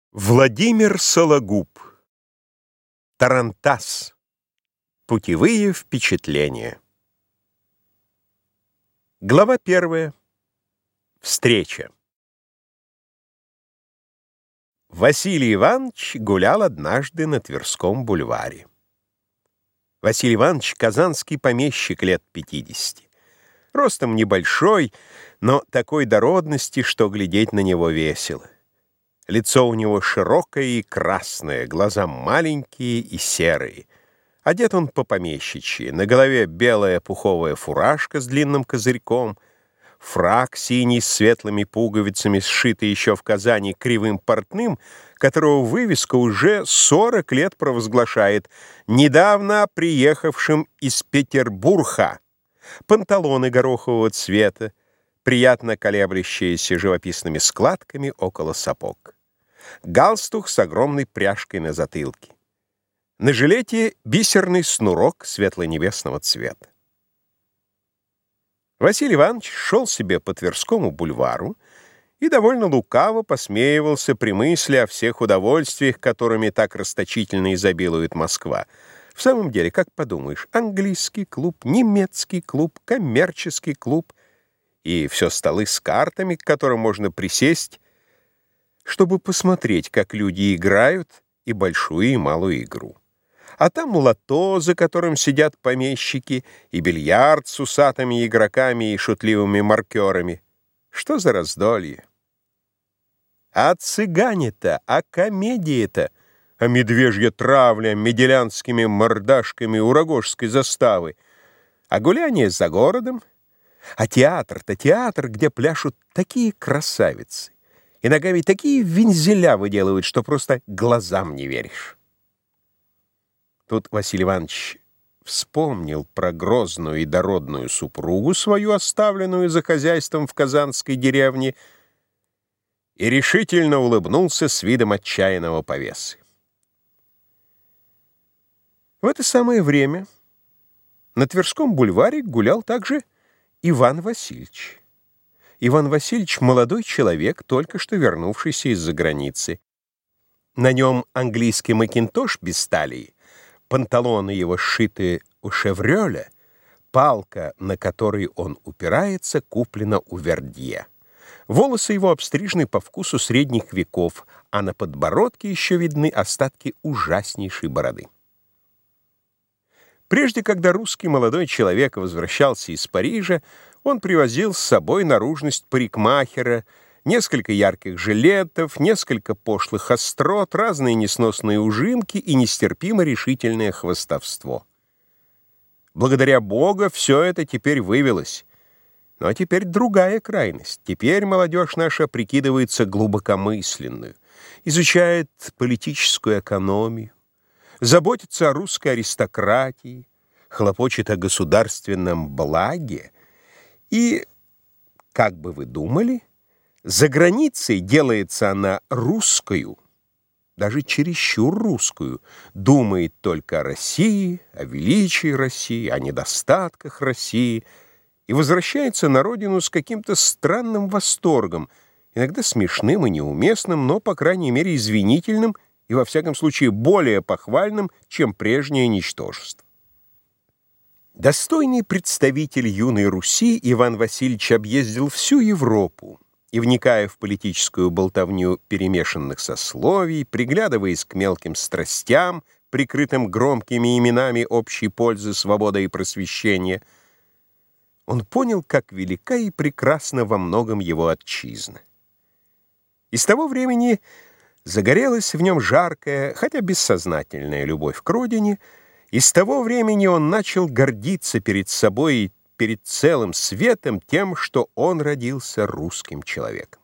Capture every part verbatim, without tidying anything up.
Владимир Сологуб. Тарантас. Путевые впечатления. Глава первая. Встреча. Василий Иванович гулял однажды на Тверском бульваре. Василий Иванович — казанский помещик лет пятидесяти. Ростом небольшой, но такой дородности, что глядеть на него весело. Лицо у него широкое и красное, глаза маленькие и серые. Одет он по-помещичьи. На голове белая пуховая фуражка с длинным козырьком, фрак синий с светлыми пуговицами, сшитый еще в Казани кривым портным, которого вывеска уже сорок лет провозглашает, недавно приехавшим из Петербурга, панталоны горохового цвета, приятно колеблющиеся живописными складками около сапог. Галстук с огромной пряжкой на затылке. На жилете бисерный снурок светло-небесного цвета. Василий Иванович шел себе по Тверскому бульвару и довольно лукаво посмеивался при мысли о всех удовольствиях, которыми так расточительно изобилует Москва. В самом деле, как подумаешь, английский клуб, немецкий клуб, коммерческий клуб и все столы с картами, к которым можно присесть, чтобы посмотреть, как люди играют и большую, и малую игру. А там лото, за которым сидят помещики, и бильярд с усатыми игроками и шутливыми маркерами. Что за раздолье? А цыгане-то, а комедии-то, а медвежья травля меделянскими мордашками у Рогожской заставы, а гуляние за городом, а театр-то театр, где пляшут такие красавицы, и ногами такие вензеля выделывают, что просто глазам не веришь. Тут Василий Иванович вспомнил про грозную и дородную супругу свою, оставленную за хозяйством в казанской деревне, и решительно улыбнулся с видом отчаянного повесы. В это самое время на Тверском бульваре гулял также Иван Васильевич. Иван Васильевич — молодой человек, только что вернувшийся из-за границы. На нем английский макинтош без талии, панталоны его сшиты у шеврёля, палка, на которой он упирается, куплена у Вердье. Волосы его обстрижены по вкусу средних веков, а на подбородке еще видны остатки ужаснейшей бороды. Прежде, когда русский молодой человек возвращался из Парижа, он привозил с собой наружность парикмахера, несколько ярких жилетов, несколько пошлых острот, разные несносные ужимки и нестерпимо решительное хвастовство. Благодаря Богу все это теперь вывелось. Но теперь другая крайность. Теперь молодежь наша прикидывается глубокомысленную, изучает политическую экономию, заботится о русской аристократии, хлопочет о государственном благе и, как бы вы думали, за границей делается она русскою, даже чересчур русскую, думает только о России, о величии России, о недостатках России и возвращается на родину с каким-то странным восторгом, иногда смешным и неуместным, но, по крайней мере, извинительным и, во всяком случае, более похвальным, чем прежнее ничтожество. Достойный представитель юной Руси, Иван Васильевич объездил всю Европу и, вникая в политическую болтовню перемешанных сословий, приглядываясь к мелким страстям, прикрытым громкими именами общей пользы, свободы и просвещения, он понял, как велика и прекрасна во многом его отчизна. И с того времени загорелась в нем жаркая, хотя бессознательная любовь к родине, и с того времени он начал гордиться перед собой и перед целым светом тем, что он родился русским человеком.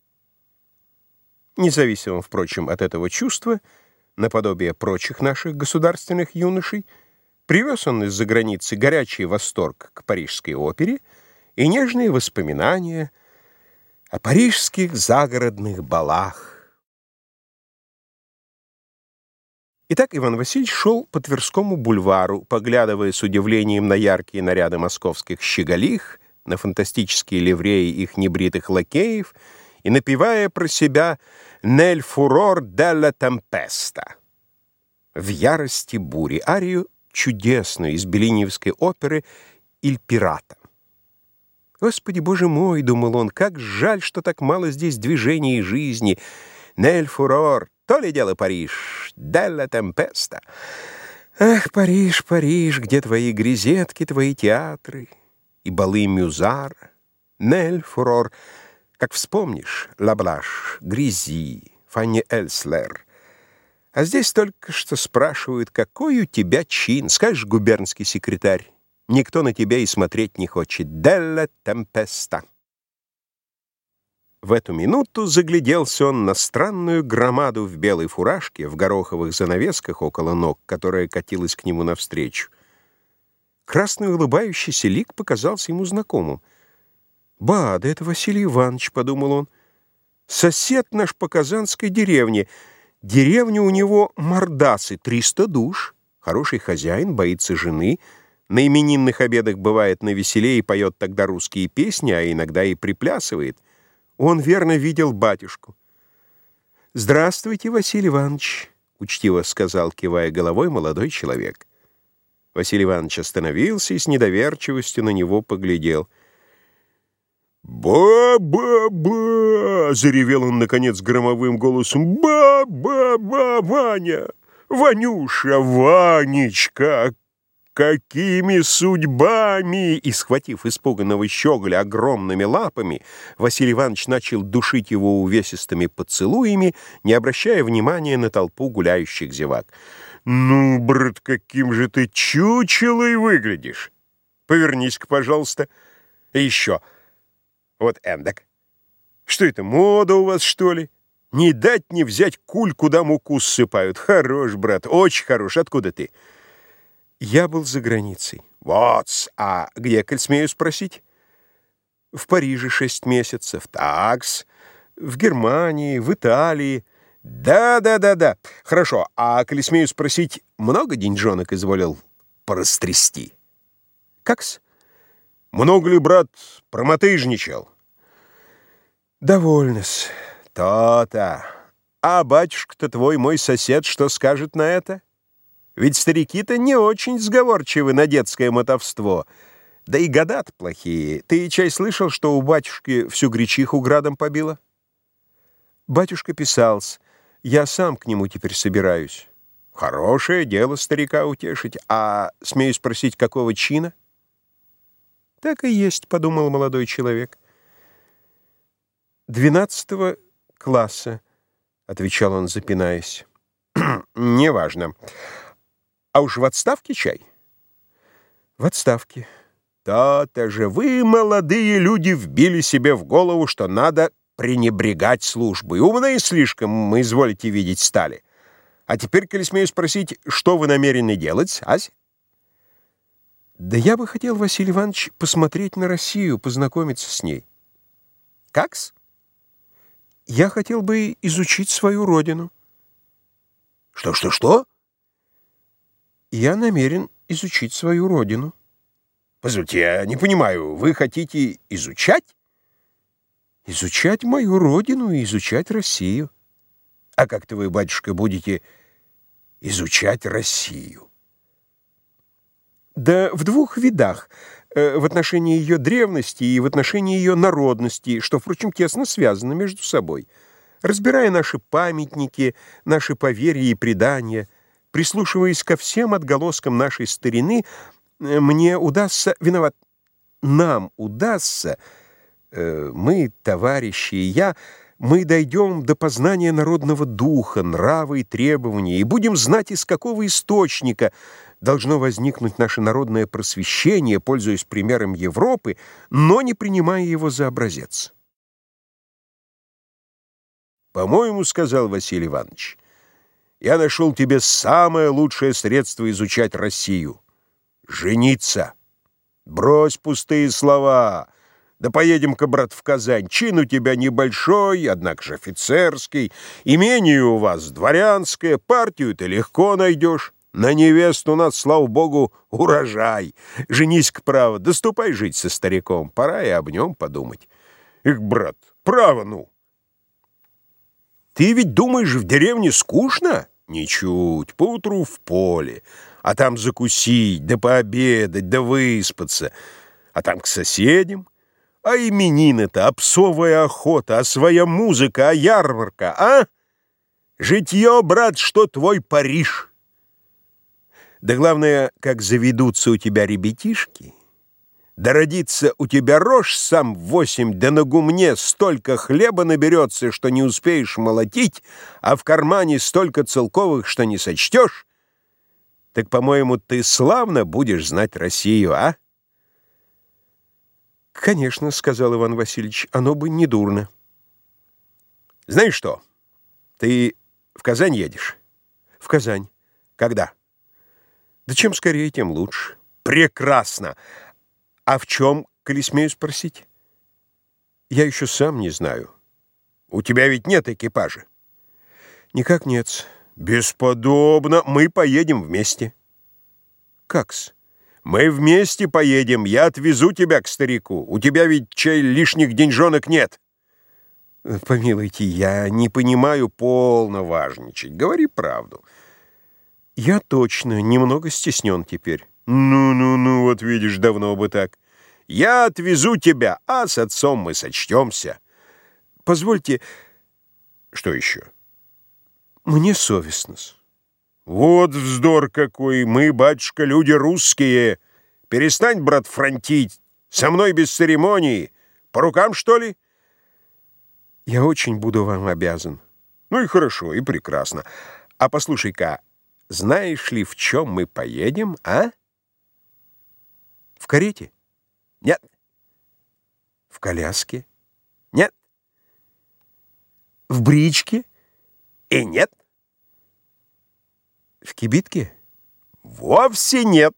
Независимо, впрочем, от этого чувства, наподобие прочих наших государственных юношей, привез он из-за границы горячий восторг к Парижской опере и нежные воспоминания о парижских загородных балах. Итак, Иван Васильевич шел по Тверскому бульвару, поглядывая с удивлением на яркие наряды московских щеголих, на фантастические ливреи их небритых лакеев и напевая про себя «Nel furor della tempesta» — «В ярости бури», арию чудесную из беллиниевской оперы «Иль пирата». «Господи, Боже мой!» — думал он, — «как жаль, что так мало здесь движения и жизни! Nel furor, то ли дело Париж, della tempesta. Ах, Париж, Париж, где твои грезетки, твои театры и балы Мюзара? Nel furor, как вспомнишь, Лаблаш, Гризи, Фанни Эльслер. А здесь только что спрашивают, какой у тебя чин. Скажешь, губернский секретарь, никто на тебя и смотреть не хочет. Della tempesta». В эту минуту загляделся он на странную громаду в белой фуражке, в гороховых занавесках около ног, которая катилась к нему навстречу. Красный улыбающийся лик показался ему знакомым. «Ба, да это Василий Иванович», — подумал он, — «сосед наш по казанской деревне. Деревня у него Мордасы, триста душ, хороший хозяин, боится жены, на именинных обедах бывает навеселее и поет тогда русские песни, а иногда и приплясывает. Он верно видел батюшку». «Здравствуйте, Василий Иванович», — учтиво сказал, кивая головой, молодой человек. Василий Иванович остановился и с недоверчивостью на него поглядел. «Ба-ба-ба!» — заревел он, наконец, громовым голосом. «Ба-ба-ба, Ваня! Ванюша, Ванечка! Какими судьбами!» И, схватив испуганного щеголя огромными лапами, Василий Иванович начал душить его увесистыми поцелуями, не обращая внимания на толпу гуляющих зевак. «Ну, брат, каким же ты чучелой выглядишь! Повернись-ка, пожалуйста. И еще. Вот эндак. Что это, мода у вас, что ли? Не дать не взять куль, куда муку ссыпают. Хорош, брат, очень хорош. Откуда ты?» «Я был за границей». «Вот, а где, коль смею спросить?» «В Париже шесть месяцев». «Такс. В Германии, в Италии». «Да-да-да-да. Хорошо, а коль смею спросить, много деньжонок изволил порастрясти?» «Как-с?» «Много ли, брат, промотыжничал?» «Довольно-с». «То-то. А батюшка-то твой, мой сосед, что скажет на это? Ведь старики-то не очень сговорчивы на детское мотовство. Да и года-то плохие. Ты, чай, слышал, что у батюшки всю гречиху градом побило?» «Батюшка писался. Я сам к нему теперь собираюсь». «Хорошее дело старика утешить. А смею спросить, какого чина?» «Так и есть», — подумал молодой человек. «Двенадцатого класса», — отвечал он, запинаясь. «Неважно. А уж в отставке, чай?» «В отставке». «То-то же вы, молодые люди, вбили себе в голову, что надо пренебрегать службой. Умные слишком, мы, изволите видеть, стали. А теперь, коли смею спросить, что вы намерены делать, ась?» «Да я бы хотел, Василий Иванович, посмотреть на Россию, познакомиться с ней». «Как-с?» «Я хотел бы изучить свою родину». «Что-что-что?» «Я намерен изучить свою родину». «Позвольте, я не понимаю, вы хотите изучать?» «Изучать мою родину и изучать Россию». «А как-то вы, батюшка, будете изучать Россию?» «Да в двух видах. В отношении ее древности и в отношении ее народности, что, впрочем, тесно связано между собой. Разбирая наши памятники, наши поверья и предания, прислушиваясь ко всем отголоскам нашей старины, мне удастся, виноват, нам удастся, э, мы, товарищи и я, мы дойдем до познания народного духа, нрава и требования, и будем знать, из какого источника должно возникнуть наше народное просвещение, пользуясь примером Европы, но не принимая его за образец». «По-моему, — сказал Василий Иванович, — я нашел тебе самое лучшее средство изучать Россию — жениться. Брось пустые слова. Да поедем-ка, брат, в Казань. Чин у тебя небольшой, однако же офицерский. Имение у вас дворянское, партию ты легко найдешь. На невесту у нас, слава богу, урожай. Женись-ка, право, доступай жить со стариком. Пора и об нем подумать». «Эх, брат, право, ну!» Ты ведь думаешь, в деревне скучно? Ничуть, поутру в поле, а там закусить, да пообедать, да выспаться, а там к соседям. А именины-то, а псовая охота, а своя музыка, а ярмарка, а? Житье, брат, что твой Париж. Да главное, как заведутся у тебя ребятишки, да родится у тебя рожь сам в восемь, да на гумне столько хлеба наберется, что не успеешь молотить, а в кармане столько целковых, что не сочтешь, так, по-моему, ты славно будешь знать Россию, а? «Конечно, — сказал Иван Васильевич, — оно бы не дурно». «Знаешь что, ты в Казань едешь?» «В Казань. Когда?» «Да чем скорее, тем лучше». «Прекрасно! А в чем, коли смею спросить?» «Я еще сам не знаю». «У тебя ведь нет экипажа?» «Никак нет». «Бесподобно! Мы поедем вместе». «Как-с?» «Мы вместе поедем, я отвезу тебя к старику. У тебя ведь, чай, лишних деньжонок нет». «Помилуйте, я не понимаю, полно важничать. Говори правду». «Я точно немного стеснен теперь». «Ну-ну-ну, вот видишь, давно бы так. Я отвезу тебя, а с отцом мы сочтемся». «Позвольте...» «Что еще?» «Мне совестно-с». «Вот вздор какой! Мы, батюшка, люди русские. Перестань, брат, фронтить. Со мной без церемонии. По рукам, что ли?» «Я очень буду вам обязан». «Ну и хорошо, и прекрасно. А послушай-ка, знаешь ли, в чем мы поедем, а?» «В карете?» «Нет». «В коляске?» «Нет». «В бричке?» «И нет». «В кибитке?» «Вовсе нет».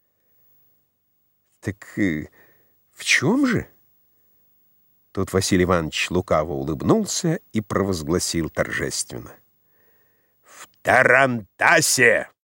«Так э, в чем же?» Тут Василий Иванович лукаво улыбнулся и провозгласил торжественно: «В тарантасе!»